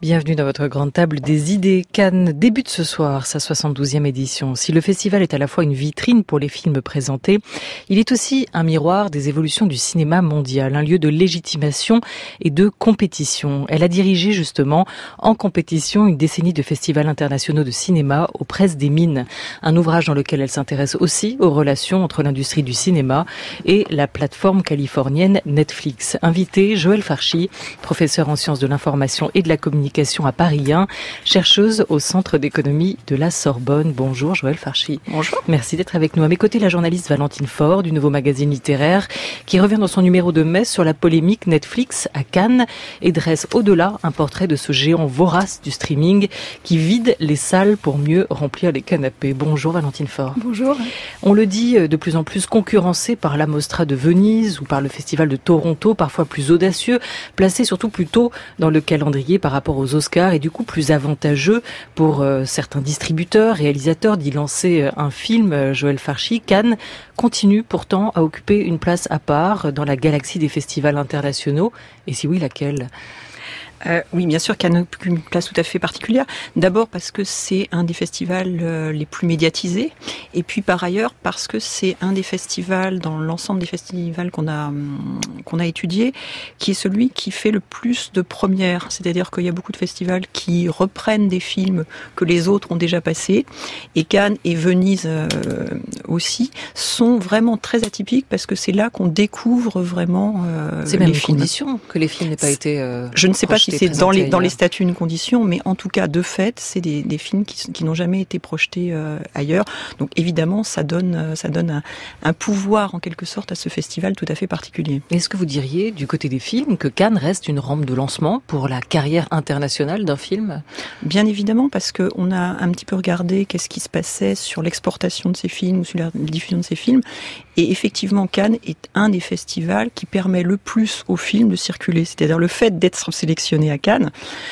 Bienvenue dans votre grande table des idées. Cannes débute ce soir sa 72e édition. Si le festival est à la fois une vitrine pour les films présentés, il est aussi un miroir des évolutions du cinéma mondial, un lieu de légitimation et de compétition. Elle a dirigé justement en compétition une décennie de festivals internationaux de cinéma aux Presses des Mines, un ouvrage dans lequel elle s'intéresse aussi aux relations entre l'industrie du cinéma et la plateforme californienne Netflix. Invité, Joëlle Farchi, professeure en sciences de l'information et de la communication à Paris 1, chercheuse au Centre d'économie de la Sorbonne. Bonjour Joëlle Farchi. Bonjour. Merci d'être avec nous. À mes côtés, la journaliste Valentine Faure du Nouveau Magazine Littéraire qui revient dans son numéro de mai sur la polémique Netflix à Cannes et dresse au-delà un portrait de ce géant vorace du streaming qui vide les salles pour mieux remplir les canapés. Bonjour Valentine Faure. Bonjour. On le dit, de plus en plus concurrencé par la Mostra de Venise ou par le Festival de Toronto, parfois plus audacieux, placé surtout plus tôt dans le calendrier par rapport aux Oscars et du coup plus avantageux pour certains distributeurs, réalisateurs d'y lancer un film. Joëlle Farchi, Cannes continue pourtant à occuper une place à part dans la galaxie des festivals internationaux. Et si oui, laquelle ? Oui, bien sûr, Cannes occupe une place tout à fait particulière. D'abord parce que c'est un des festivals les plus médiatisés, et puis par ailleurs parce que c'est un des festivals, dans l'ensemble des festivals qu'on a étudiés, qui est celui qui fait le plus de premières. C'est-à-dire qu'il y a beaucoup de festivals qui reprennent des films que les autres ont déjà passés, et Cannes et Venise aussi sont vraiment très atypiques parce que c'est là qu'on découvre vraiment c'est même une condition que les films n'aient pas été je ne sais pas si c'est dans les statuts une condition, mais en tout cas, de fait, c'est des films qui n'ont jamais été projetés ailleurs. Donc évidemment, ça donne un pouvoir en quelque sorte à ce festival tout à fait particulier. Est-ce que vous diriez, du côté des films, que Cannes reste une rampe de lancement pour la carrière internationale d'un film ? Bien évidemment, parce qu'on a un petit peu regardé qu'est-ce qui se passait sur l'exportation de ces films ou sur la diffusion de ces films. Et effectivement, Cannes est un des festivals qui permet le plus aux films de circuler. C'est-à-dire le fait d'être sélectionné à Cannes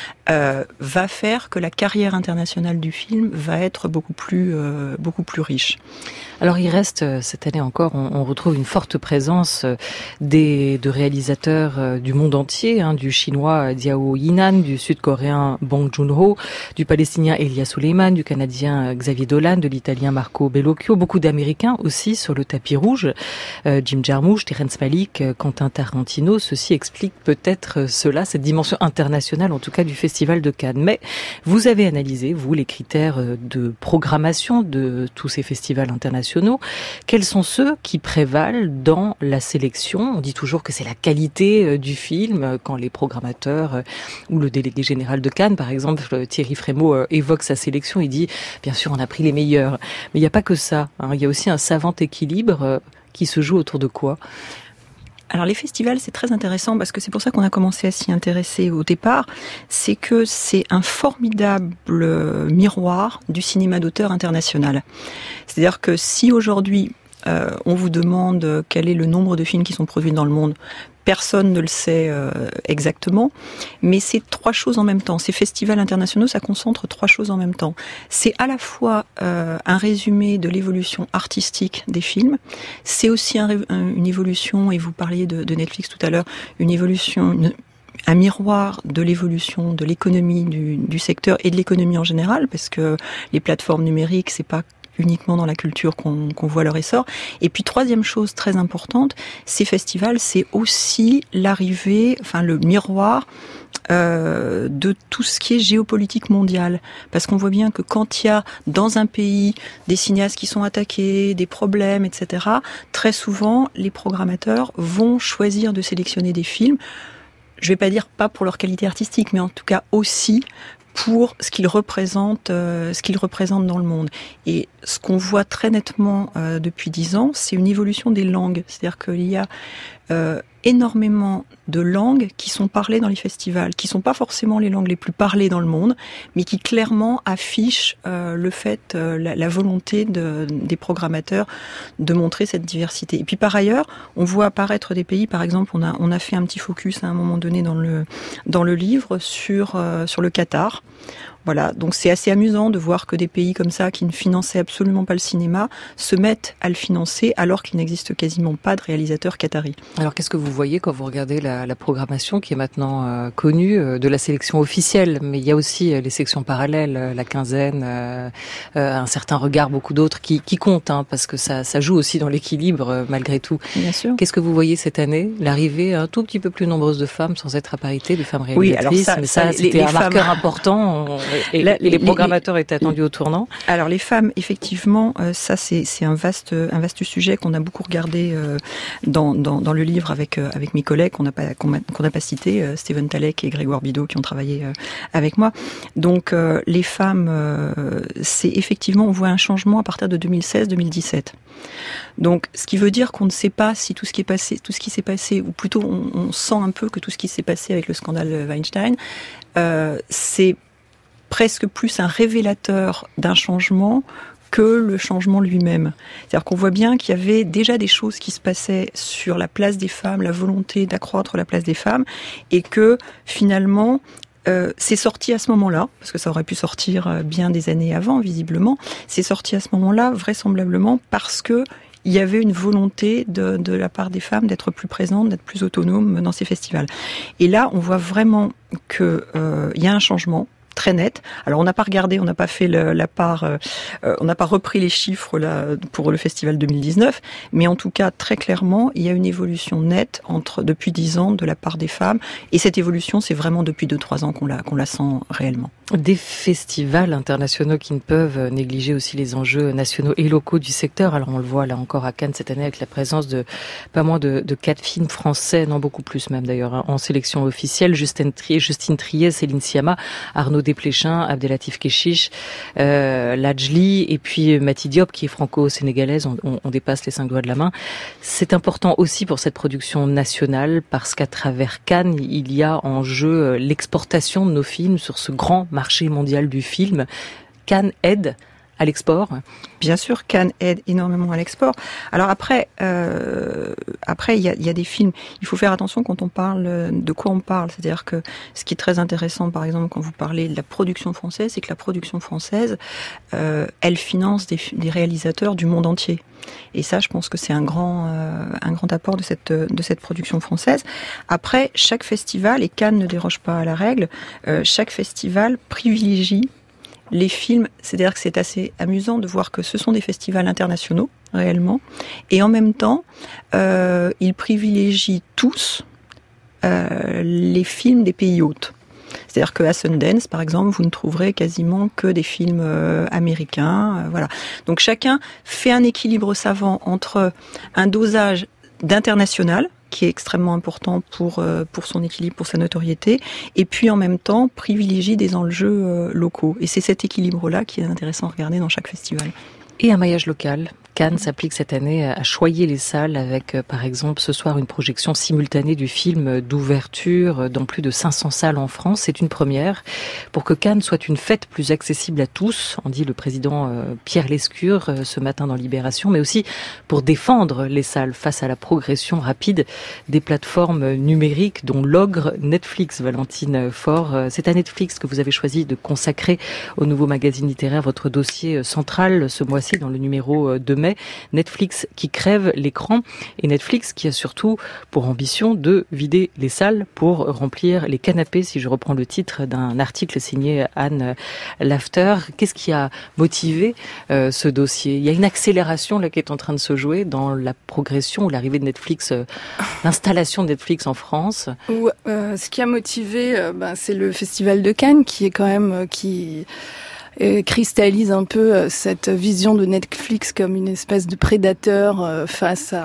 va faire que la carrière internationale du film va être beaucoup plus riche. Alors il reste, cette année encore, on retrouve une forte présence de réalisateurs du monde entier, du chinois Diao Yinan, du sud-coréen Bong Joon-ho, du palestinien Elia Suleiman, du canadien Xavier Dolan, de l'italien Marco Bellocchio, beaucoup d'Américains aussi sur le tapis rouge, Jim Jarmusch, Terrence Malick, Quentin Tarantino. Ceci explique peut-être cela, cette dimension internationale en tout cas du Festival de Cannes. Mais vous avez analysé, vous, les critères de programmation de tous ces festivals internationaux. Quels sont ceux qui prévalent dans la sélection ? On dit toujours que c'est la qualité du film quand les programmateurs ou le délégué général de Cannes, par exemple, Thierry Frémaux, évoque sa sélection. Il dit, bien sûr, on a pris les meilleurs. Mais il n'y a pas que ça. Il y a aussi un savant équilibre qui se joue autour de quoi ? Alors les festivals, c'est très intéressant parce que c'est pour ça qu'on a commencé à s'y intéresser au départ. C'est que c'est un formidable miroir du cinéma d'auteur international. C'est-à-dire que si aujourd'hui on vous demande quel est le nombre de films qui sont produits dans le monde, personne ne le sait exactement, mais c'est trois choses en même temps. Ces festivals internationaux, ça concentre trois choses en même temps. C'est à la fois un résumé de l'évolution artistique des films, c'est aussi une évolution, et vous parliez de Netflix tout à l'heure, une évolution, un miroir de l'évolution de l'économie du secteur et de l'économie en général, parce que les plateformes numériques, c'est pas uniquement dans la culture qu'on voit leur essor. Et puis troisième chose très importante, ces festivals, c'est aussi l'arrivée, le miroir de tout ce qui est géopolitique mondiale. Parce qu'on voit bien que quand il y a dans un pays des cinéastes qui sont attaqués, des problèmes, etc., très souvent, les programmateurs vont choisir de sélectionner des films, je vais pas dire pas pour leur qualité artistique, mais en tout cas aussi pour ce qu'ils représentent dans le monde. Et ce qu'on voit très nettement depuis 10 ans, c'est une évolution des langues. C'est-à-dire qu'il y a énormément de langues qui sont parlées dans les festivals, qui sont pas forcément les langues les plus parlées dans le monde, mais qui clairement affichent le fait, la volonté des programmateurs de montrer cette diversité. Et puis par ailleurs, on voit apparaître des pays, par exemple, on a fait un petit focus à un moment donné dans le livre sur le Qatar. Voilà, donc c'est assez amusant de voir que des pays comme ça, qui ne finançaient absolument pas le cinéma, se mettent à le financer alors qu'il n'existe quasiment pas de réalisateurs qataris. Alors qu'est-ce que vous voyez quand vous regardez la programmation qui est maintenant connue de la sélection officielle, mais il y a aussi les sections parallèles, la quinzaine, un certain regard, beaucoup d'autres qui comptent, hein, parce que ça joue aussi dans l'équilibre malgré tout. Bien sûr. Qu'est-ce que vous voyez cette année? L'arrivée un tout petit peu plus nombreuse de femmes, sans être à parité, de femmes réalisatrices. Oui, alors mais ça c'était un marqueur important. Et les programmateurs étaient attendus au tournant. Alors les femmes, effectivement, ça c'est un vaste sujet qu'on a beaucoup regardé dans le livre avec mes collègues qu'on n'a pas cité, Steven Talek et Grégoire Bidot qui ont travaillé avec moi. Donc les femmes, c'est effectivement, on voit un changement à partir de 2016-2017. Donc, ce qui veut dire qu'on ne sait pas si tout ce qui s'est passé, ou plutôt on sent un peu que tout ce qui s'est passé avec le scandale Weinstein, c'est presque plus un révélateur d'un changement que le changement lui-même. C'est-à-dire qu'on voit bien qu'il y avait déjà des choses qui se passaient sur la place des femmes, la volonté d'accroître la place des femmes, et que finalement, c'est sorti à ce moment-là, parce que ça aurait pu sortir bien des années avant, visiblement. C'est sorti à ce moment-là, vraisemblablement, parce que il y avait une volonté de la part des femmes d'être plus présentes, d'être plus autonomes dans ces festivals. Et là, on voit vraiment que il y a un changement très net. Alors on n'a pas regardé, on n'a pas fait la part, on n'a pas repris les chiffres là pour le festival 2019, mais en tout cas très clairement, il y a une évolution nette depuis 10 ans de la part des femmes, et cette évolution, c'est vraiment depuis 2-3 ans qu'on la sent réellement. Des festivals internationaux qui ne peuvent négliger aussi les enjeux nationaux et locaux du secteur. Alors on le voit là encore à Cannes cette année avec la présence de pas moins de 4 films français, non beaucoup plus même d'ailleurs, hein, en sélection officielle. Justine Triet, Céline Sciamma, Arnaud Desplechin, Abdelatif Kechiche, Lajli et puis Mati Diop qui est franco-sénégalaise. On dépasse les 5 doigts de la main. C'est important aussi pour cette production nationale parce qu'à travers Cannes, il y a en jeu l'exportation de nos films sur ce grand marché mondial du film. Cannes aide à l'export. Bien sûr, Cannes aide énormément à l'export. Alors après, il y a des films. Il faut faire attention quand on parle de quoi on parle. C'est-à-dire que ce qui est très intéressant, par exemple, quand vous parlez de la production française, c'est que la production française, elle finance des réalisateurs du monde entier. Et ça, je pense que c'est un grand apport de cette production française. Après, chaque festival, et Cannes ne déroge pas à la règle, chaque festival privilégie les films. C'est-à-dire que c'est assez amusant de voir que ce sont des festivals internationaux, réellement, et en même temps, ils privilégient tous les films des pays hôtes. C'est-à-dire qu'à Sundance, par exemple, vous ne trouverez quasiment que des films américains. Voilà. Donc chacun fait un équilibre savant entre un dosage d'international, qui est extrêmement important pour son équilibre, pour sa notoriété, et puis en même temps privilégie des enjeux locaux. Et c'est cet équilibre-là qui est intéressant à regarder dans chaque festival. Et un maillage local. Cannes s'applique cette année à choyer les salles avec, par exemple, ce soir une projection simultanée du film d'ouverture dans plus de 500 salles en France. C'est une première. Pour que Cannes soit une fête plus accessible à tous, en dit le président Pierre Lescure ce matin dans Libération, mais aussi pour défendre les salles face à la progression rapide des plateformes numériques, dont l'ogre Netflix. Valentine Faure, c'est à Netflix que vous avez choisi de consacrer au nouveau magazine littéraire votre dossier central ce mois-ci dans le numéro de mai. Netflix qui crève l'écran et Netflix qui a surtout pour ambition de vider les salles pour remplir les canapés, si je reprends le titre d'un article signé Anne Lafter. Qu'est-ce qui a motivé ce dossier? Il y a une accélération là qui est en train de se jouer dans la progression ou l'arrivée de Netflix, l'installation de Netflix en France. Ce qui a motivé, c'est le Festival de Cannes qui est quand même qui cristallise un peu cette vision de Netflix comme une espèce de prédateur face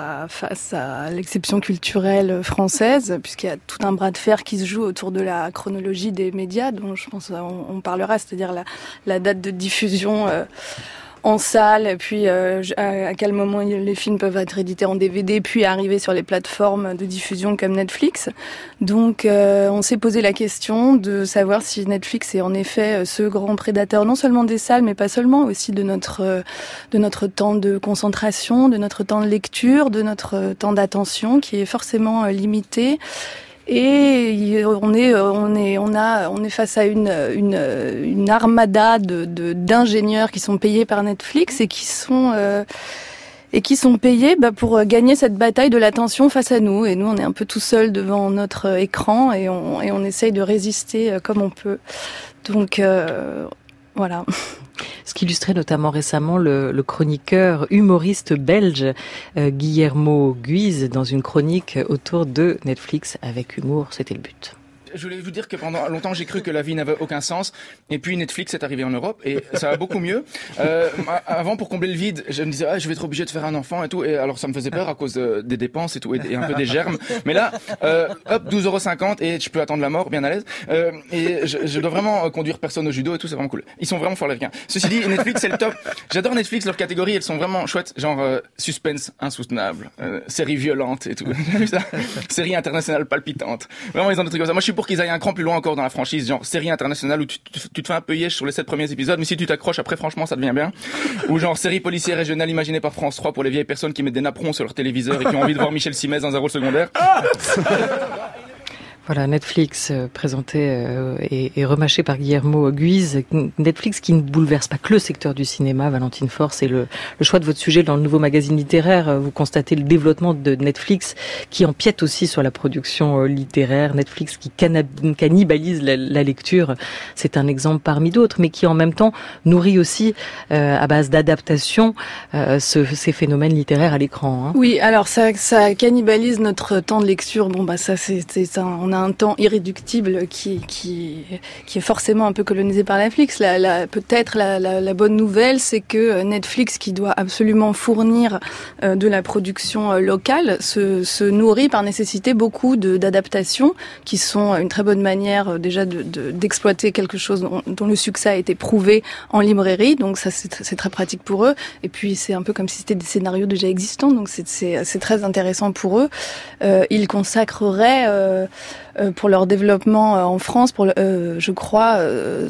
à l'exception culturelle française, puisqu'il y a tout un bras de fer qui se joue autour de la chronologie des médias, dont je pense on parlera, c'est-à-dire la date de diffusion en salle, et puis à quel moment les films peuvent être édités en DVD, puis arriver sur les plateformes de diffusion comme Netflix. Donc on s'est posé la question de savoir si Netflix est en effet ce grand prédateur, non seulement des salles, mais pas seulement, aussi de notre temps de concentration, de notre temps de lecture, de notre temps d'attention, qui est forcément limité. Et on est face à une armada d'ingénieurs qui sont payés par Netflix et qui sont payés pour gagner cette bataille de l'attention face à nous. Et nous, on est un peu tout seuls devant notre écran et on essaye de résister comme on peut. Donc voilà. Ce qu'illustrait notamment récemment le chroniqueur humoriste belge Guillermo Guise dans une chronique autour de Netflix avec humour, c'était le but. Je voulais vous dire que pendant longtemps, j'ai cru que la vie n'avait aucun sens. Et puis Netflix est arrivé en Europe et ça va beaucoup mieux. Avant, pour combler le vide, je me disais, je vais être obligé de faire un enfant et tout. Et alors, ça me faisait peur à cause des dépenses et tout, et un peu des germes. Mais là, 12,50 € et je peux attendre la mort bien à l'aise. Et je dois vraiment conduire personne au judo et tout, c'est vraiment cool. Ils sont vraiment forts, les Américains. Ceci dit, Netflix, c'est le top. J'adore Netflix, leurs catégories, elles sont vraiment chouettes. Genre, suspense insoutenable, série violente et tout. J'ai vu ça. Série internationale palpitante. Vraiment, ils ont des trucs comme ça. Moi, je suis pour qu'ils aillent un cran plus loin encore dans la franchise, genre série internationale où tu te fais un peu yèche sur les 7 premiers épisodes, mais si tu t'accroches après, franchement, ça devient bien. Ou genre série policière régionale imaginée par France 3 pour les vieilles personnes qui mettent des napperons sur leur téléviseur et qui ont envie de voir Michel Simès dans un rôle secondaire. Voilà, Netflix présenté et remâché par Guillermo Guise. Netflix qui ne bouleverse pas que le secteur du cinéma, Valentine Force, et le choix de votre sujet dans le nouveau magazine littéraire. Vous constatez le développement de Netflix qui empiète aussi sur la production littéraire. Netflix qui cannibalise la lecture. C'est un exemple parmi d'autres, mais qui en même temps nourrit aussi, à base d'adaptation, ces phénomènes littéraires à l'écran. Hein. Oui, alors ça cannibalise notre temps de lecture. Bon, ça, c'est ça. On a un temps irréductible qui est forcément un peu colonisé par Netflix. Peut-être la bonne nouvelle, c'est que Netflix, qui doit absolument fournir de la production locale, se nourrit par nécessité beaucoup d'adaptations qui sont une très bonne manière déjà d'exploiter quelque chose dont le succès a été prouvé en librairie. Donc ça, c'est très pratique pour eux. Et puis c'est un peu comme si c'était des scénarios déjà existants. Donc c'est très intéressant pour eux. Ils consacreraient pour leur développement en France, je crois,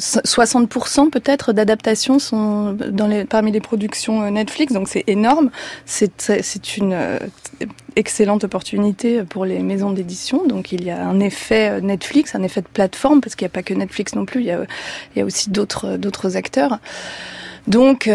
60% peut-être d'adaptations sont parmi les productions Netflix, donc c'est énorme. C'est une excellente opportunité pour les maisons d'édition. Donc il y a un effet Netflix, un effet de plateforme, parce qu'il n'y a pas que Netflix non plus, il y a aussi d'autres acteurs. Donc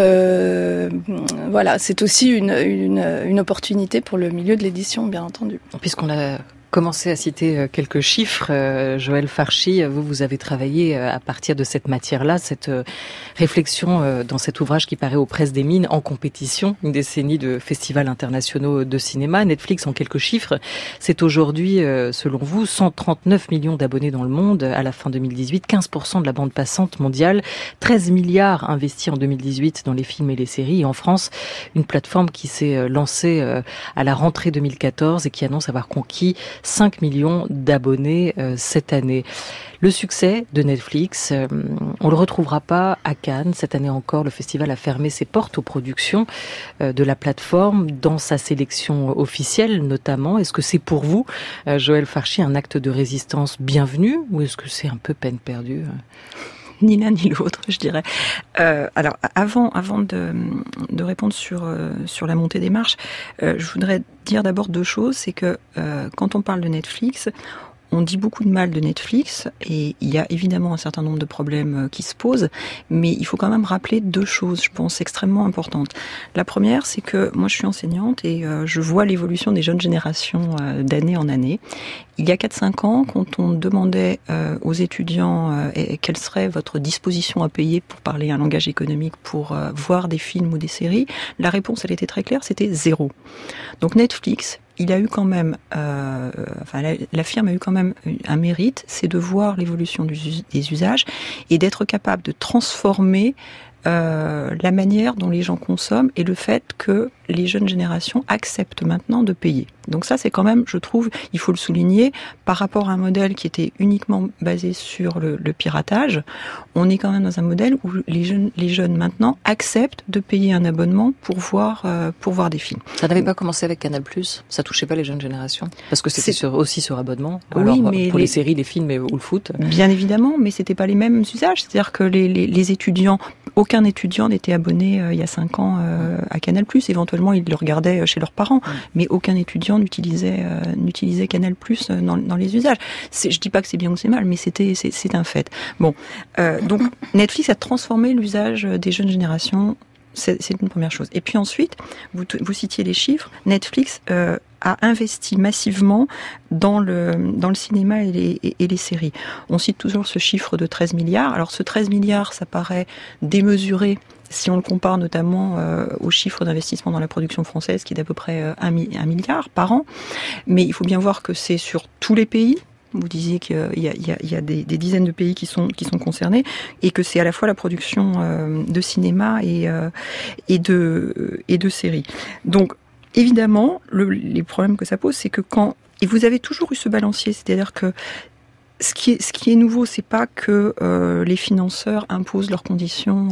voilà, c'est aussi une opportunité pour le milieu de l'édition, bien entendu. Puisqu'on a commencé à citer quelques chiffres, Joël Farchi, vous avez travaillé à partir de cette matière-là, cette réflexion dans cet ouvrage qui paraît aux Presses des Mines, En compétition, une décennie de festivals internationaux de cinéma. Netflix, en quelques chiffres, c'est aujourd'hui, selon vous, 139 millions d'abonnés dans le monde à la fin 2018, 15% de la bande passante mondiale, 13 milliards investis en 2018 dans les films et les séries. Et en France, une plateforme qui s'est lancée à la rentrée 2014 et qui annonce avoir conquis 5 millions d'abonnés cette année. Le succès de Netflix, on le retrouvera pas à Cannes. Cette année encore, le festival a fermé ses portes aux productions de la plateforme dans sa sélection officielle notamment. Est-ce que c'est pour vous, Joël Farchi, un acte de résistance bienvenu ou est-ce que c'est un peu peine perdue ? Ni l'un ni l'autre, je dirais. Alors, avant de répondre sur la montée des marches, je voudrais dire d'abord deux choses. C'est que quand on parle de Netflix, on dit beaucoup de mal de Netflix et il y a évidemment un certain nombre de problèmes qui se posent, mais il faut quand même rappeler deux choses, je pense, extrêmement importantes. La première, c'est que moi je suis enseignante et je vois l'évolution des jeunes générations d'année en année. Il y a 4-5 ans, quand on demandait aux étudiants quelle serait votre disposition à payer pour parler un langage économique, pour voir des films ou des séries, la réponse, elle était très claire, c'était 0. Donc Netflix, il a eu quand même, la firme a eu quand même un mérite, c'est de voir l'évolution des usages et d'être capable de transformer la manière dont les gens consomment et le fait que les jeunes générations acceptent maintenant de payer. Donc ça, c'est quand même, je trouve, il faut le souligner, par rapport à un modèle qui était uniquement basé sur le piratage, on est quand même dans un modèle où les jeunes maintenant acceptent de payer un abonnement pour voir des films. Ça n'avait pas commencé avec Canal+, ça touchait pas les jeunes générations, parce que c'était aussi sur abonnement. Oui, alors, mais pour les séries, les films ou le foot. Bien évidemment, mais c'était pas les mêmes usages. C'est-à-dire que les étudiants, aucun étudiant n'était abonné il y a 5 ans à Canal+. Éventuellement, ils le regardaient chez leurs parents, mais aucun étudiant gens n'utilisaient Canal+ dans les usages. Je dis pas que c'est bien ou c'est mal, mais c'est un fait. Bon, donc Netflix a transformé l'usage des jeunes générations. C'est une première chose. Et puis ensuite, vous citiez les chiffres. Netflix a investi massivement dans le cinéma et les séries. On cite toujours ce chiffre de 13 milliards. Alors ce 13 milliards, ça paraît démesuré si on le compare notamment au chiffre d'investissement dans la production française, qui est d'à peu près 1 milliard par an. Mais il faut bien voir que c'est sur tous les pays. Vous disiez qu'il y a des dizaines de pays qui sont concernés, et que c'est à la fois la production de cinéma et de séries. Donc évidemment, les problèmes que ça pose, c'est que et vous avez toujours eu ce balancier, c'est-à-dire que ce qui est nouveau, c'est pas que les financeurs imposent leurs conditions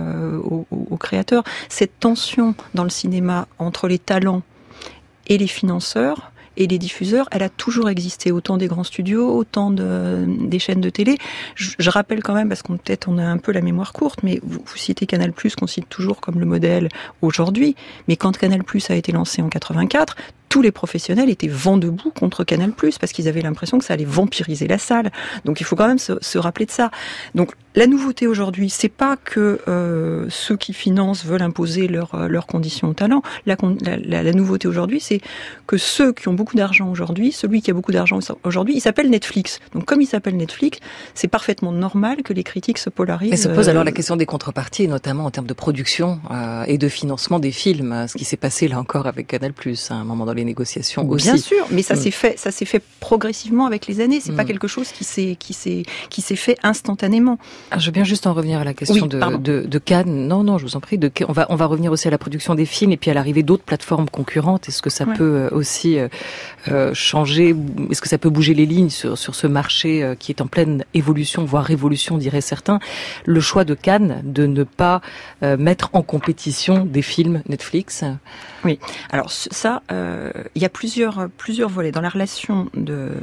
aux créateurs. Cette tension dans le cinéma entre les talents et les financeurs et les diffuseurs, elle a toujours existé, autant des grands studios, autant des chaînes de télé. Je rappelle quand même, parce qu'on peut-être on a un peu la mémoire courte, mais vous citez Canal+, qu'on cite toujours comme le modèle aujourd'hui, mais quand Canal+ a été lancé en 84, tous les professionnels étaient vent debout contre Canal+, parce qu'ils avaient l'impression que ça allait vampiriser la salle. Donc il faut quand même se rappeler de ça. Donc la nouveauté aujourd'hui, c'est pas que ceux qui financent veulent imposer leurs conditions au talent. La nouveauté aujourd'hui, c'est que ceux qui ont beaucoup d'argent aujourd'hui, celui qui a beaucoup d'argent aujourd'hui, il s'appelle Netflix. Donc comme il s'appelle Netflix, c'est parfaitement normal que les critiques se polarisent. Mais se pose alors la question des contreparties, notamment en termes de production et de financement des films, ce qui s'est passé là encore avec Canal+, à un moment dans les négociations aussi. Bien sûr, mais ça s'est fait progressivement avec les années. C'est pas quelque chose qui s'est fait instantanément. Alors, je veux bien juste en revenir à la question de Cannes. Non, je vous en prie. On va revenir aussi à la production des films et puis à l'arrivée d'autres plateformes concurrentes. Est-ce que ça peut aussi changer? Est-ce que ça peut bouger les lignes sur ce marché qui est en pleine évolution, voire révolution, diraient certains? Le choix de Cannes de ne pas mettre en compétition des films Netflix. Oui. Alors ça, il y a plusieurs volets dans la relation de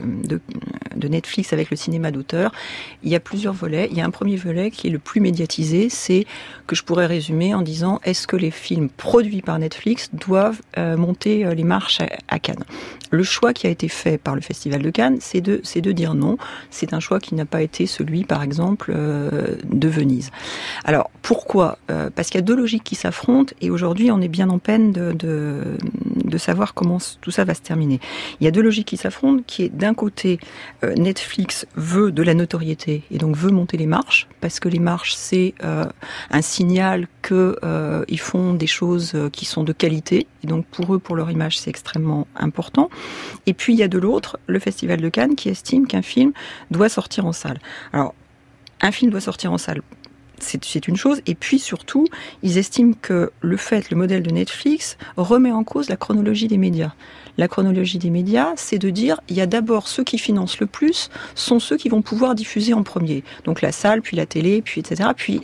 Netflix avec le cinéma d'auteur. Il y a plusieurs volets. Il y a un premier volet qui est le plus médiatisé, c'est que je pourrais résumer en disant: est-ce que les films produits par Netflix doivent monter les marches à Cannes? Le choix qui a été fait par le Festival de Cannes, c'est de dire non. C'est un choix qui n'a pas été celui, par exemple, de Venise. Alors pourquoi? Parce qu'il y a deux logiques qui s'affrontent, et aujourd'hui on est bien en peine de savoir comment tout ça va se terminer. Il y a deux logiques qui s'affrontent, qui est d'un côté, Netflix veut de la notoriété et donc veut monter les marches, parce que les marches c'est un signal que ils font des choses qui sont de qualité, et donc pour eux, pour leur image, c'est extrêmement important. Et puis il y a de l'autre le Festival de Cannes qui estime qu'un film doit sortir en salle. Alors un film doit sortir en salle, c'est une chose, et puis surtout, ils estiment que le modèle de Netflix remet en cause la chronologie des médias. La chronologie des médias, c'est de dire, il y a d'abord ceux qui financent le plus, sont ceux qui vont pouvoir diffuser en premier. Donc la salle, puis la télé, puis etc. Puis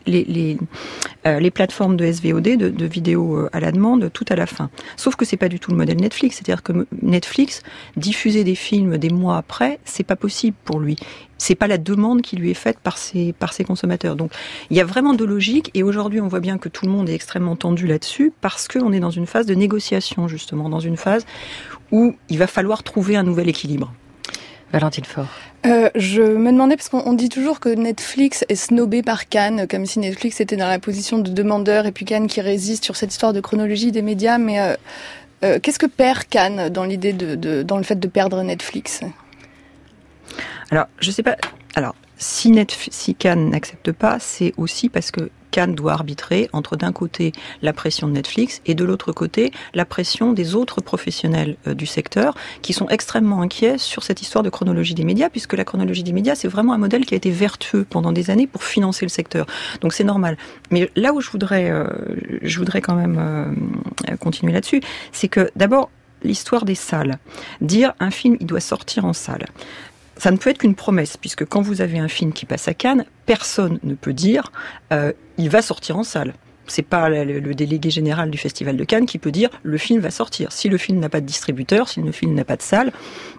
les plateformes de SVOD, de vidéos à la demande, tout à la fin. Sauf que c'est pas du tout le modèle Netflix. C'est-à-dire que Netflix, diffuser des films des mois après, c'est pas possible pour lui. C'est pas la demande qui lui est faite par ses consommateurs. Donc, il y a vraiment deux logiques, et aujourd'hui, on voit bien que tout le monde est extrêmement tendu là-dessus, parce qu'on est dans une phase de négociation, justement, dans une phase où il va falloir trouver un nouvel équilibre. Valentine Faure. Je me demandais, parce qu'on dit toujours que Netflix est snobé par Cannes, comme si Netflix était dans la position de demandeur, et puis Cannes qui résiste sur cette histoire de chronologie des médias, mais qu'est-ce que perd Cannes dans l'idée dans le fait de perdre Netflix ? Alors, je sais pas. Alors, si Cannes n'accepte pas, c'est aussi parce que Cannes doit arbitrer entre, d'un côté, la pression de Netflix et de l'autre côté, la pression des autres professionnels du secteur qui sont extrêmement inquiets sur cette histoire de chronologie des médias, puisque la chronologie des médias, c'est vraiment un modèle qui a été vertueux pendant des années pour financer le secteur. Donc c'est normal. Mais là où je voudrais quand même continuer là-dessus, c'est que d'abord, l'histoire des salles. Dire un film, il doit sortir en salle. Ça ne peut être qu'une promesse, puisque quand vous avez un film qui passe à Cannes, personne ne peut dire il va sortir en salle. C'est pas le délégué général du Festival de Cannes qui peut dire le film va sortir. Si le film n'a pas de distributeur, si le film n'a pas de salle, bon,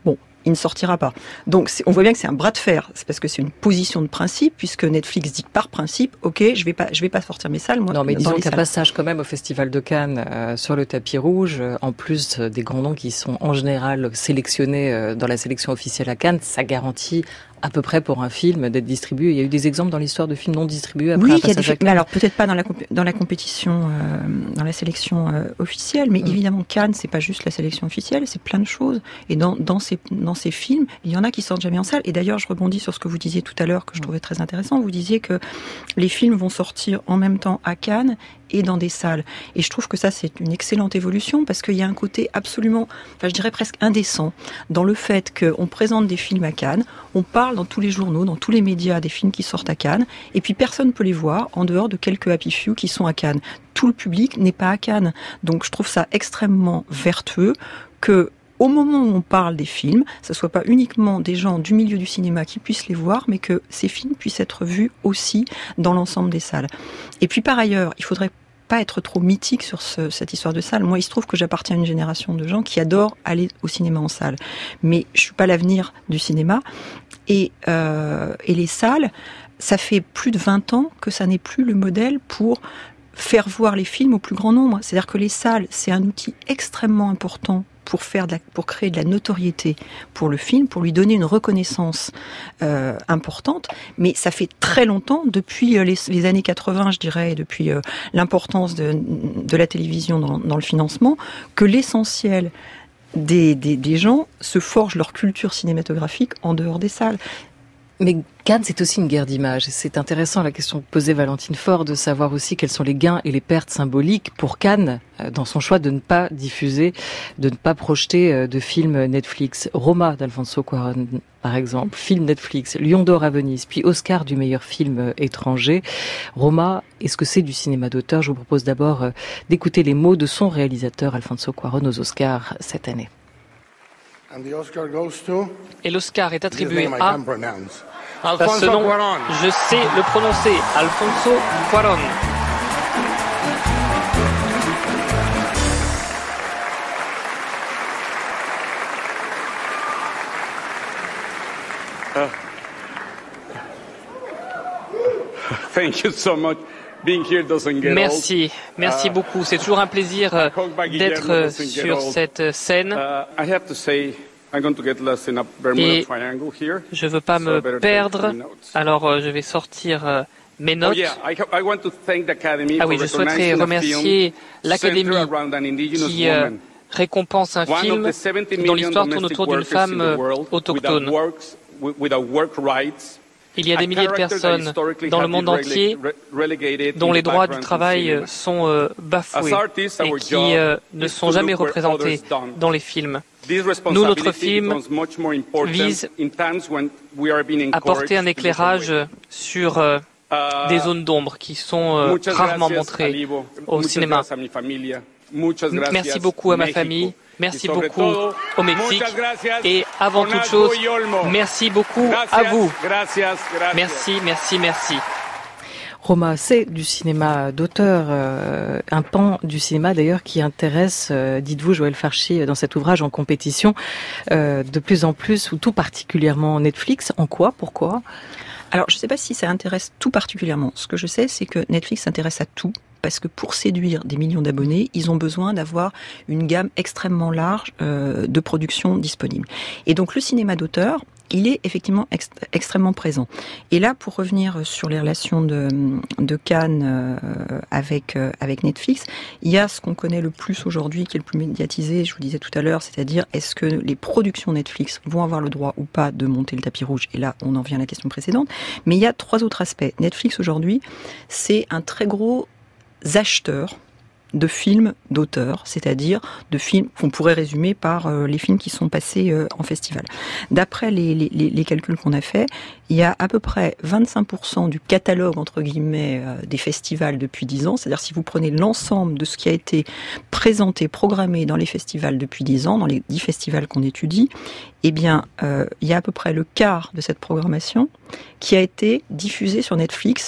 il ne sortira pas. Donc on voit bien que c'est un bras de fer. C'est parce que c'est une position de principe, puisque Netflix dit que par principe, ok, je vais pas sortir mes salles. Moi, non, mais disons qu'il y a un passage quand même au Festival de Cannes sur le tapis rouge, en plus des grands noms qui sont en général sélectionnés dans la sélection officielle à Cannes, ça garantit à peu près pour un film d'être distribué. Il y a eu des exemples dans l'histoire de films non distribués après un passage à Cannes. Mais alors peut-être pas dans la compétition, dans la sélection officielle, mais évidemment Cannes, c'est pas juste la sélection officielle, c'est plein de choses. Et dans ces films, il y en a qui sortent jamais en salle. Et d'ailleurs, je rebondis sur ce que vous disiez tout à l'heure, que je trouvais très intéressant. Vous disiez que les films vont sortir en même temps à Cannes et dans des salles. Et je trouve que ça, c'est une excellente évolution, parce qu'il y a un côté absolument, je dirais presque indécent, dans le fait qu'on présente des films à Cannes, on parle dans tous les journaux, dans tous les médias des films qui sortent à Cannes, et puis personne ne peut les voir en dehors de quelques happy few qui sont à Cannes. Tout le public n'est pas à Cannes. Donc je trouve ça extrêmement vertueux que au moment où on parle des films, ce soit pas uniquement des gens du milieu du cinéma qui puissent les voir, mais que ces films puissent être vus aussi dans l'ensemble des salles. Et puis par ailleurs, il faudrait pas être trop mythique sur cette histoire de salle. Moi, il se trouve que j'appartiens à une génération de gens qui adorent aller au cinéma en salle. Mais je suis pas l'avenir du cinéma. Et les salles, ça fait plus de 20 ans que ça n'est plus le modèle pour faire voir les films au plus grand nombre. C'est-à-dire que les salles, c'est un outil extrêmement important pour créer de la notoriété pour le film, pour lui donner une reconnaissance importante. Mais ça fait très longtemps, depuis les années 80, je dirais, depuis l'importance de la télévision dans le financement, que l'essentiel des gens se forgent leur culture cinématographique en dehors des salles. Mais Cannes, c'est aussi une guerre d'images. C'est intéressant la question que posait Valentine Faure, de savoir aussi quels sont les gains et les pertes symboliques pour Cannes dans son choix de ne pas diffuser, de ne pas projeter de films Netflix. Roma d'Alfonso Cuarón, par exemple, film Netflix, Lion d'Or à Venise, puis Oscar du meilleur film étranger. Roma, est-ce que c'est du cinéma d'auteur? Je vous propose d'abord d'écouter les mots de son réalisateur Alfonso Cuarón aux Oscars cette année. Et l'Oscar est attribué à ce nom, je sais le prononcer, Alfonso Cuarón. Thank you so much. Merci beaucoup. C'est toujours un plaisir d'être sur cette scène. Et je ne veux pas me perdre, alors je vais sortir mes notes. Ah oui, je souhaiterais remercier l'Académie qui récompense un film dont l'histoire tourne autour d'une femme autochtone. Il y a des milliers de personnes dans le monde entier dont les droits du travail sont bafoués et qui ne sont jamais représentés dans les films. Nous, notre film vise à porter un éclairage sur des zones d'ombre qui sont rarement montrées au cinéma. Merci beaucoup à ma famille. Merci beaucoup au Mexique et avant toute chose, merci beaucoup à vous. Merci. Roma, c'est du cinéma d'auteur, un pan du cinéma d'ailleurs qui intéresse, dites-vous Joël Farchi, dans cet ouvrage en compétition, de plus en plus, ou tout particulièrement Netflix. En quoi? Pourquoi? Alors, je ne sais pas si ça intéresse tout particulièrement. Ce que je sais, c'est que Netflix s'intéresse à tout. Parce que pour séduire des millions d'abonnés, ils ont besoin d'avoir une gamme extrêmement large de productions disponibles. Et donc le cinéma d'auteur, il est effectivement extrêmement présent. Et là, pour revenir sur les relations de Cannes avec Netflix, il y a ce qu'on connaît le plus aujourd'hui, qui est le plus médiatisé, je vous disais tout à l'heure, c'est-à-dire est-ce que les productions Netflix vont avoir le droit ou pas de monter le tapis rouge? Et là, on en vient à la question précédente. Mais il y a 3 autres aspects. Netflix aujourd'hui, c'est un très gros acheteurs de films d'auteur, c'est-à-dire de films qu'on pourrait résumer par les films qui sont passés en festival. D'après les calculs qu'on a faits, il y a à peu près 25% du catalogue, entre guillemets, des festivals depuis 10 ans, c'est-à-dire si vous prenez l'ensemble de ce qui a été présenté, programmé dans les festivals depuis 10 ans, dans les 10 festivals qu'on étudie, eh bien, il y a à peu près le quart de cette programmation qui a été diffusée sur Netflix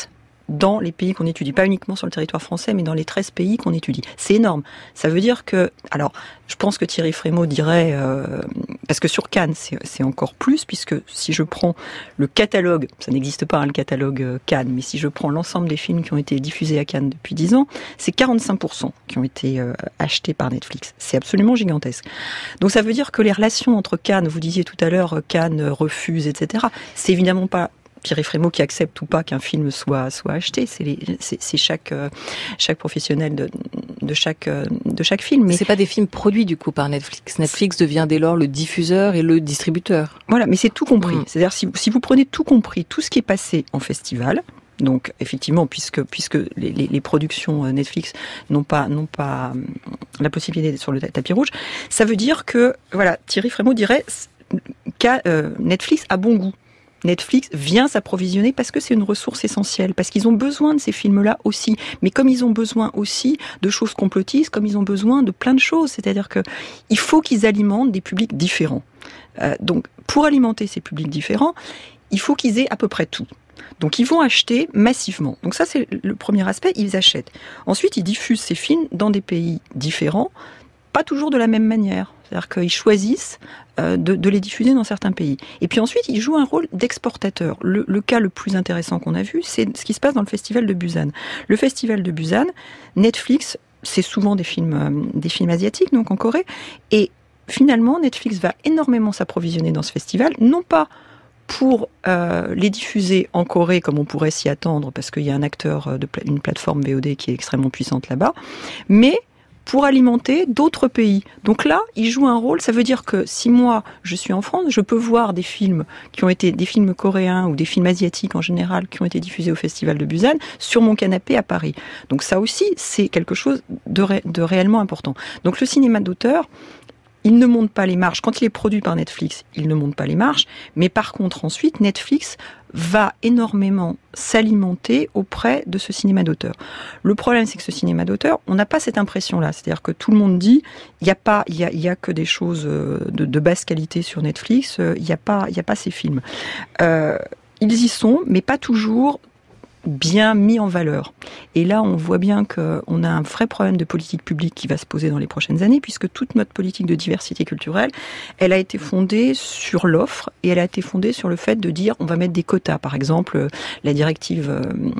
dans les pays qu'on étudie, pas uniquement sur le territoire français, mais dans les 13 pays qu'on étudie. C'est énorme. Ça veut dire que, alors, je pense que Thierry Frémaux dirait, parce que sur Cannes, c'est encore plus, puisque si je prends le catalogue, ça n'existe pas, le catalogue Cannes, mais si je prends l'ensemble des films qui ont été diffusés à Cannes depuis 10 ans, c'est 45% qui ont été achetés par Netflix. C'est absolument gigantesque. Donc ça veut dire que les relations entre Cannes, vous disiez tout à l'heure, Cannes refuse, etc., c'est évidemment pas Thierry Frémaux qui accepte ou pas qu'un film soit acheté, c'est chaque professionnel de chaque film. Mais c'est pas des films produits du coup par Netflix. Netflix devient dès lors le diffuseur et le distributeur. Voilà, mais c'est tout compris. C'est-à-dire si vous prenez tout compris, tout ce qui est passé en festival. Donc effectivement, puisque les productions Netflix n'ont pas la possibilité d'être sur le tapis rouge, ça veut dire que voilà, Thierry Frémaux dirait Netflix a bon goût. Netflix vient s'approvisionner parce que c'est une ressource essentielle, parce qu'ils ont besoin de ces films-là aussi. Mais comme ils ont besoin aussi de choses complotistes, comme ils ont besoin de plein de choses, c'est-à-dire que il faut qu'ils alimentent des publics différents. Donc, pour alimenter ces publics différents, il faut qu'ils aient à peu près tout. Donc, ils vont acheter massivement. Donc ça, c'est le premier aspect, ils achètent. Ensuite, ils diffusent ces films dans des pays différents, pas toujours de la même manière. C'est-à-dire qu'ils choisissent de les diffuser dans certains pays. Et puis ensuite, ils jouent un rôle d'exportateur. Le cas le plus intéressant qu'on a vu, c'est ce qui se passe dans le Festival de Busan. Le Festival de Busan, Netflix, c'est souvent des films asiatiques, donc en Corée, et finalement, Netflix va énormément s'approvisionner dans ce festival, non pas pour les diffuser en Corée, comme on pourrait s'y attendre, parce qu'il y a un acteur une plateforme VOD qui est extrêmement puissante là-bas, mais pour alimenter d'autres pays. Donc là, il joue un rôle, ça veut dire que si moi, je suis en France, je peux voir des films qui ont été des films coréens ou des films asiatiques en général qui ont été diffusés au Festival de Busan sur mon canapé à Paris. Donc ça aussi, c'est quelque chose de réellement important. Donc le cinéma d'auteur, il ne monte pas les marges. Quand il est produit par Netflix, il ne monte pas les marges. Mais par contre, ensuite, Netflix va énormément s'alimenter auprès de ce cinéma d'auteur. Le problème, c'est que ce cinéma d'auteur, on n'a pas cette impression-là. C'est-à-dire que tout le monde dit, il y a que des choses de basse qualité sur Netflix, il y a pas ces films. Ils y sont, mais pas toujours bien mis en valeur. Et là, on voit bien qu'on a un vrai problème de politique publique qui va se poser dans les prochaines années, puisque toute notre politique de diversité culturelle, elle a été fondée sur l'offre et elle a été fondée sur le fait de dire on va mettre des quotas. Par exemple, la directive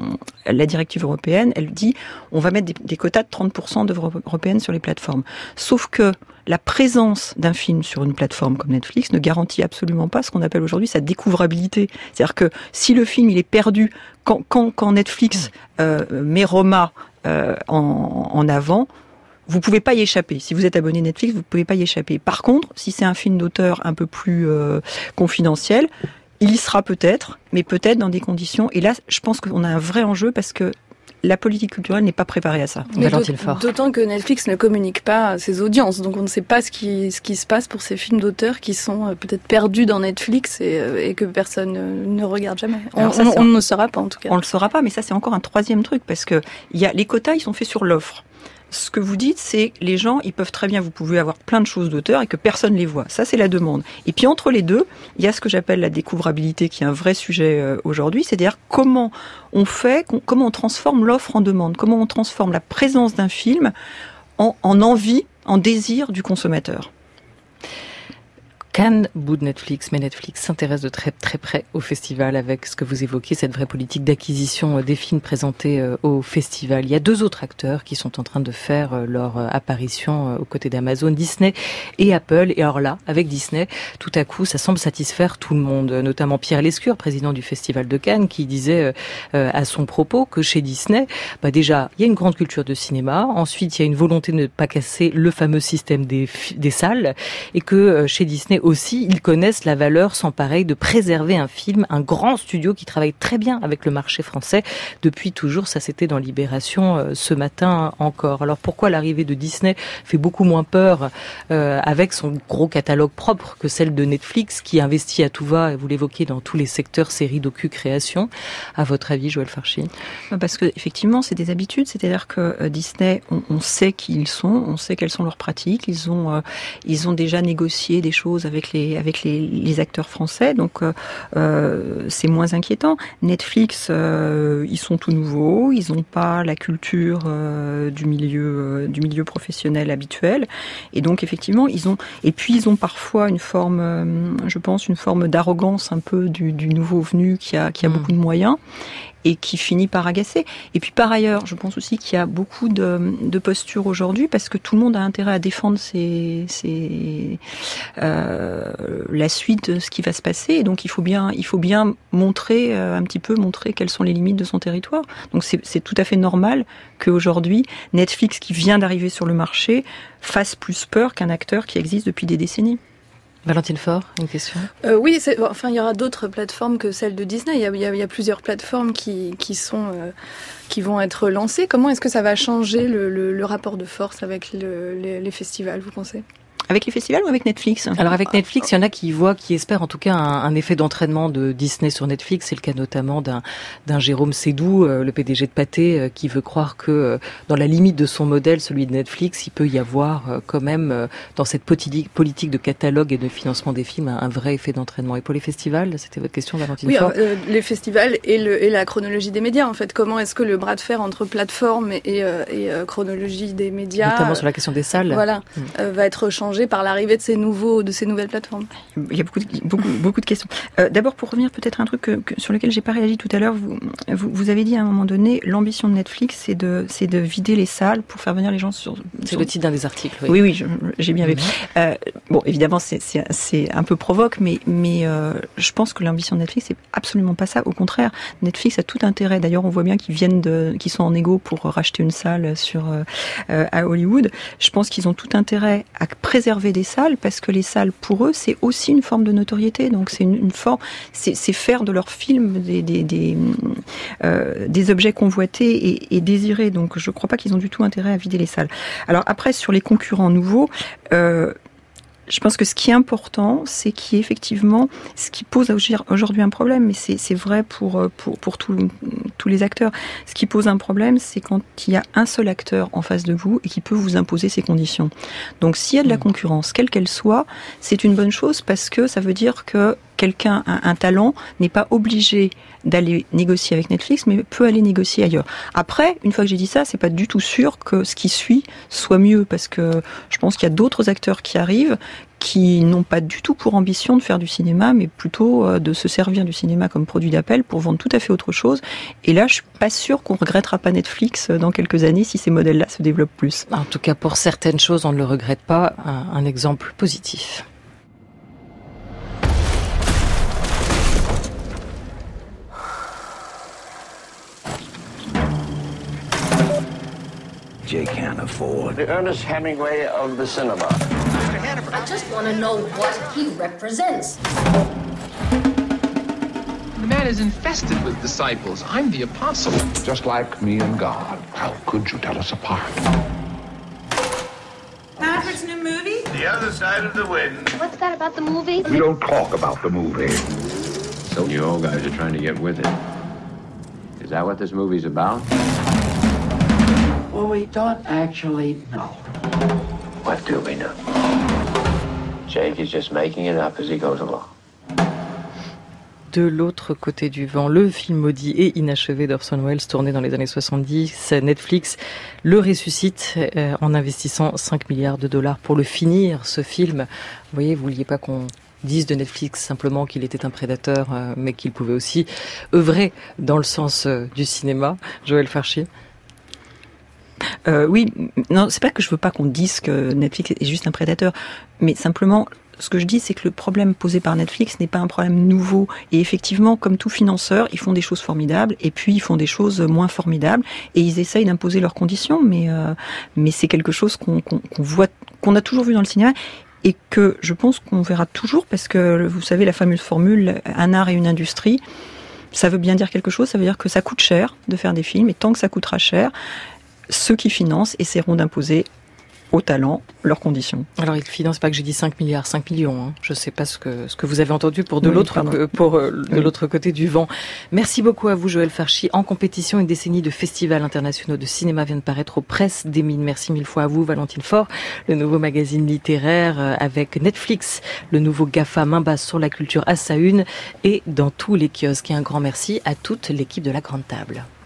européenne, elle dit on va mettre des quotas de 30% d'œuvres européennes sur les plateformes. Sauf que la présence d'un film sur une plateforme comme Netflix ne garantit absolument pas ce qu'on appelle aujourd'hui sa découvrabilité. C'est-à-dire que si le film il est perdu quand Netflix met Roma en avant, vous pouvez pas y échapper. Si vous êtes abonné Netflix, vous pouvez pas y échapper. Par contre, si c'est un film d'auteur un peu plus confidentiel, il y sera peut-être, mais peut-être dans des conditions. Et là, je pense qu'on a un vrai enjeu parce que la politique culturelle n'est pas préparée à ça. D'autant que Netflix ne communique pas à ses audiences, donc on ne sait pas ce qui se passe pour ces films d'auteurs qui sont peut-être perdus dans Netflix et que personne ne regarde jamais. On ne le saura pas en tout cas. On ne le saura pas, mais ça c'est encore un troisième truc, parce que les quotas ils sont faits sur l'offre. Ce que vous dites, c'est les gens, ils peuvent très bien, vous pouvez avoir plein de choses d'auteurs et que personne les voit. Ça, c'est la demande. Et puis entre les deux, il y a ce que j'appelle la découvrabilité, qui est un vrai sujet aujourd'hui. C'est-à-dire comment on transforme l'offre en demande, comment on transforme la présence d'un film en envie, en désir du consommateur. Cannes boude Netflix, mais Netflix s'intéresse de très très près au festival avec ce que vous évoquez, cette vraie politique d'acquisition des films présentés au festival. Il y a deux autres acteurs qui sont en train de faire leur apparition aux côtés d'Amazon, Disney et Apple. Et alors là, avec Disney, tout à coup, ça semble satisfaire tout le monde, notamment Pierre Lescure, président du Festival de Cannes, qui disait à son propos que chez Disney, déjà, il y a une grande culture de cinéma, ensuite il y a une volonté de ne pas casser le fameux système des salles, et que chez Disney aussi, ils connaissent la valeur sans pareil de préserver un film, un grand studio qui travaille très bien avec le marché français depuis toujours. Ça, c'était dans Libération ce matin encore. Alors pourquoi l'arrivée de Disney fait beaucoup moins peur avec son gros catalogue propre que celle de Netflix qui investit à tout va, et vous l'évoquez, dans tous les secteurs, séries, docu, création. À votre avis, Joël Farchi? Parce que effectivement, c'est des habitudes. C'est-à-dire que Disney, on sait qui ils sont, on sait quelles sont leurs pratiques. Ils ont déjà négocié des choses avec avec les acteurs français, donc c'est moins inquiétant. Netflix, ils sont tout nouveaux, ils n'ont pas la culture du milieu professionnel habituel, et donc effectivement ils ont parfois une forme, je pense, une forme d'arrogance un peu du nouveau venu qui a beaucoup de moyens et qui finit par agacer. Et puis par ailleurs, je pense aussi qu'il y a beaucoup de postures aujourd'hui parce que tout le monde a intérêt à défendre la suite de ce qui va se passer. Et donc il faut bien montrer quelles sont les limites de son territoire. Donc c'est tout à fait normal qu'aujourd'hui Netflix, qui vient d'arriver sur le marché, fasse plus peur qu'un acteur qui existe depuis des décennies. Valentine Faure, une question. Oui, il y aura d'autres plateformes que celle de Disney. Il y a plusieurs plateformes qui vont être lancées. Comment est-ce que ça va changer le rapport de force avec les festivals, vous pensez ? Avec les festivals ou avec Netflix ? Alors avec Netflix, il y en a qui espèrent en tout cas un effet d'entraînement de Disney sur Netflix. C'est le cas notamment d'un Jérôme Sédou, le PDG de Pathé, qui veut croire que dans la limite de son modèle, celui de Netflix, il peut y avoir quand même dans cette politique de catalogue et de financement des films un vrai effet d'entraînement. Et pour les festivals, c'était votre question, Valentine Faure ? Oui, les festivals et la chronologie des médias, en fait. Comment est-ce que le bras de fer entre plateforme et chronologie des médias, notamment sur la question des salles, va être changé par l'arrivée de ces nouvelles plateformes. Il y a beaucoup de questions. D'abord, pour revenir peut-être à un truc sur lequel j'ai pas réagi tout à l'heure, vous avez dit à un moment donné, l'ambition de Netflix, c'est de vider les salles pour faire venir les gens sur... C'est le titre d'un des articles. Oui, j'ai bien vu. Bon, évidemment, c'est un peu provoque, mais je pense que l'ambition de Netflix, c'est absolument pas ça. Au contraire, Netflix a tout intérêt. D'ailleurs, on voit bien qu'ils sont en égo pour racheter une salle à Hollywood. Je pense qu'ils ont tout intérêt à préserver des salles, parce que les salles, pour eux, c'est aussi une forme de notoriété. Donc c'est une forme, c'est faire de leurs films des objets convoités et désirés. Donc je crois pas qu'ils ont du tout intérêt à vider les salles. Alors après, sur les concurrents nouveaux, je pense que ce qui est important, c'est qu'il y ait effectivement ce qui pose aujourd'hui un problème, mais c'est vrai pour tous les acteurs. Ce qui pose un problème, c'est quand il y a un seul acteur en face de vous et qui peut vous imposer ses conditions. Donc s'il y a de la concurrence, quelle qu'elle soit, c'est une bonne chose, parce que ça veut dire que quelqu'un, un talent, n'est pas obligé d'aller négocier avec Netflix, mais peut aller négocier ailleurs. Après, une fois que j'ai dit ça, c'est pas du tout sûr que ce qui suit soit mieux, parce que je pense qu'il y a d'autres acteurs qui arrivent, qui n'ont pas du tout pour ambition de faire du cinéma, mais plutôt de se servir du cinéma comme produit d'appel pour vendre tout à fait autre chose. Et là, je suis pas sûre qu'on regrettera pas Netflix dans quelques années si ces modèles-là se développent plus. En tout cas, pour certaines choses, on ne le regrette pas. Un exemple positif. Jay can't afford. The Ernest Hemingway of the cinema. Mr. Hannaford. I just want to know what he represents. The man is infested with disciples. I'm the apostle. Just like me and God. How could you tell us apart? Hannaford's new movie? The Other Side of the Wind. What's that about the movie? We don't talk about the movie. So you old guys are trying to get with it. Is that what this movie's about? Well, we don't actually know. What do we know? Jake is just making it up as he goes along. De l'autre côté du vent, le film maudit et inachevé d'Orson Welles, tourné dans les années 70, Netflix le ressuscite en investissant 5 milliards de dollars pour le finir, ce film. Vous voyez, vous vouliez pas qu'on dise de Netflix simplement qu'il était un prédateur, mais qu'il pouvait aussi œuvrer dans le sens du cinéma. Joël Farchi. Oui, non, c'est pas que je veux pas qu'on dise que Netflix est juste un prédateur, mais simplement, ce que je dis, c'est que le problème posé par Netflix n'est pas un problème nouveau. Et effectivement, comme tout financeur, ils font des choses formidables, et puis ils font des choses moins formidables, et ils essayent d'imposer leurs conditions, mais c'est quelque chose qu'on voit, qu'on a toujours vu dans le cinéma, et que je pense qu'on verra toujours, parce que vous savez, la fameuse formule, un art et une industrie, ça veut bien dire quelque chose, ça veut dire que ça coûte cher de faire des films, et tant que ça coûtera cher, ceux qui financent essaieront d'imposer aux talents leurs conditions. Alors il finance, pas que j'ai dit 5 milliards, 5 millions. Hein. Je ne sais pas ce que vous avez entendu pour de l'autre côté du vent. Merci beaucoup à vous, Joël Farchi. En compétition, une décennie de festivals internationaux de cinéma vient de paraître aux Presses des Mines. Merci mille fois à vous, Valentine Faure. Le nouveau magazine littéraire avec Netflix, le nouveau GAFA main basse sur la culture à sa une et dans tous les kiosques. Et un grand merci à toute l'équipe de La Grande Table.